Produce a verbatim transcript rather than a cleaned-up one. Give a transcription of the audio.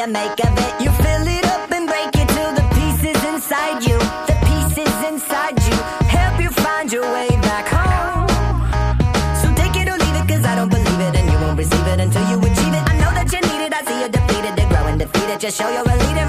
to make of it. You fill it up and break it till the pieces inside you, the pieces inside you, help you find your way back home. So take it or leave it, cause I don't believe it, and you won't receive it until you achieve it. I know that you need it, I see you depleted, they're growing defeated. Just show you're a leader